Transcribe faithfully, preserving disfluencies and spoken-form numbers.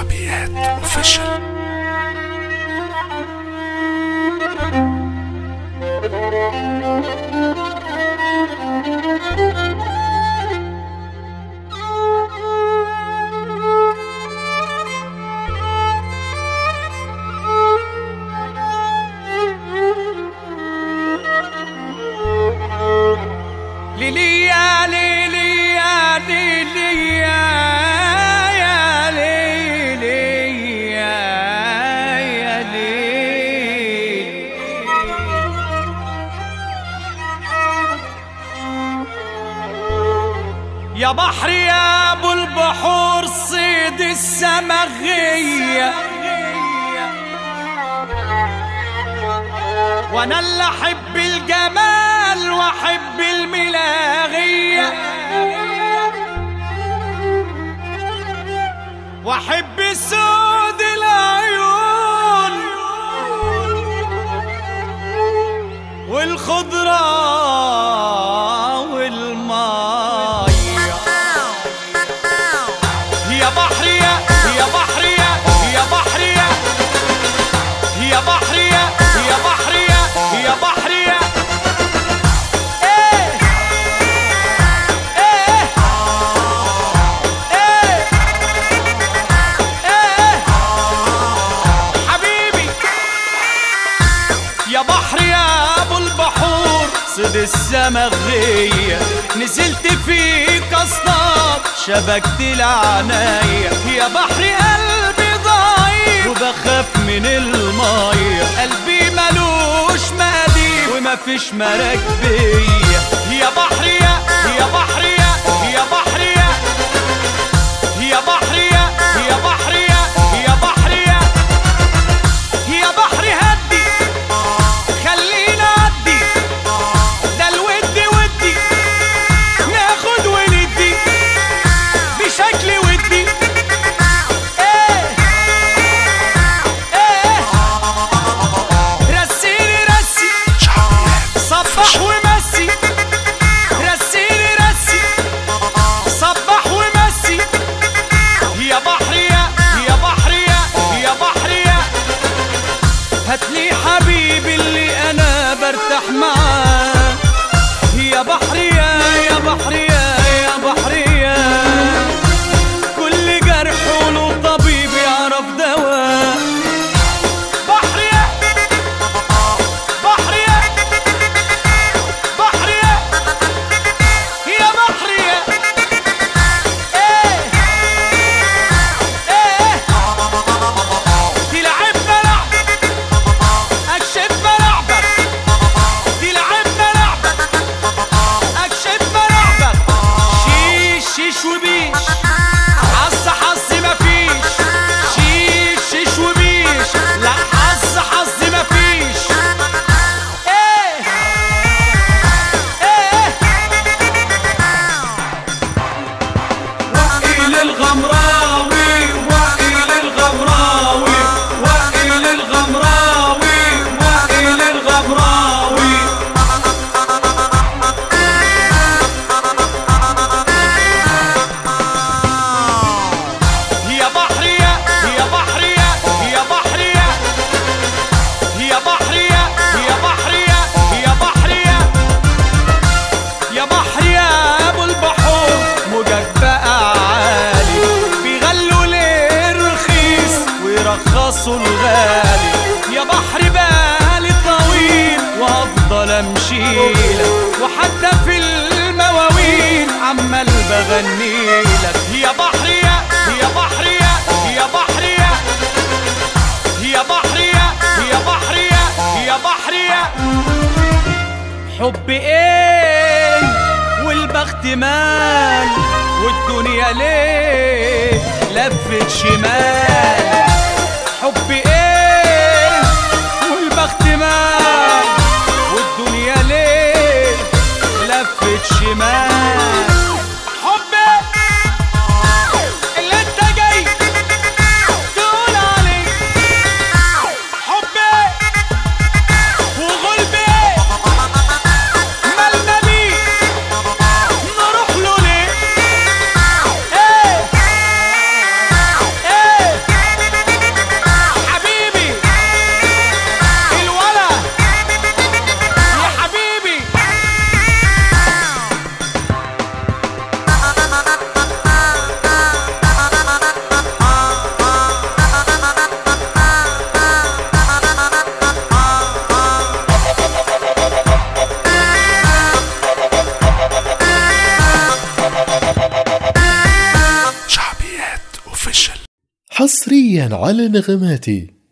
شعبيات اوفيشال. ليلي يا ليلي يا ليلي يا ليلي يا ليلي يا بحر يا ابو البحور صيد السمغية، وانا اللي احب الجمال واحب الملاغية واحب سود العيون والخضرة والماء. يا بحر يا يا بحر يا يا بحر يا يا بحر يا يا بحر يا يا بحر يا ايه ايه ايه ايه حبيبي يا بحر يا ابو البحور صيد السمغية، نزلت فيك اصطاد شبكت العناية. يا بحر قلبي ضعيف وبخاف من المايه، قلبي ملوش مقادير ومفيش مراكبية. يا بحر يا يا بحر يا يا بحر يا يا بحر يا يا بحر يا يا بحر يا يا بحر هدي خلينا عدي، ده الود ودي ناخد وندي بشكل ودي. ايه ايه رسيني رسي صبح ومسي، رسيني رسي صبح ومسي. يا بحر يا يا بحر يا يا بحر يا هاتلي حبيبي اللي انا برتاح معاه. يا بحر يا يا بحر يا يا بحر يا كل جرح له طبيب يعرف دواء. بحر يا بحر يا بحر يا يا بحر يا ايه ايه تلعبنا لعبك اكشفنا لعبك، تلعبنا لعبك اكشفنا لعبك. شيش شيش وبيش حظ حظ مفيش، شيش شيش وبيش لا حظ حظ مفيش. ايه ايه وائل الغمراوي وائل الغمراوي وائل الغمراوي وائل الغمراوي. يا بحر يا يا بحر يا يا بحر يا يا بحر يا يا بحر يا يا بحر يا يا بحر يا ابو البحور موجك بقى عالي، بيغلوا ليه الرخيص ويرخصوا الغالي. يا بحر بالي طويل وافضل امشيلك، وحتى في المواويل عمال بغنيلك. يا بحر يا يا بحر يا يا بحر يا يا بحر يا يا بحر يا يا بحر يا حب ايه والبخت مال والدنيا ليه لفت شمال. حب ايه والبخت مال والدنيا ليه لفت شمال. حب اللي انت جاي تقول عليه، حب وغلب مالنا بيه نروح له ليه. ايه ايه حصريا على نغماتي.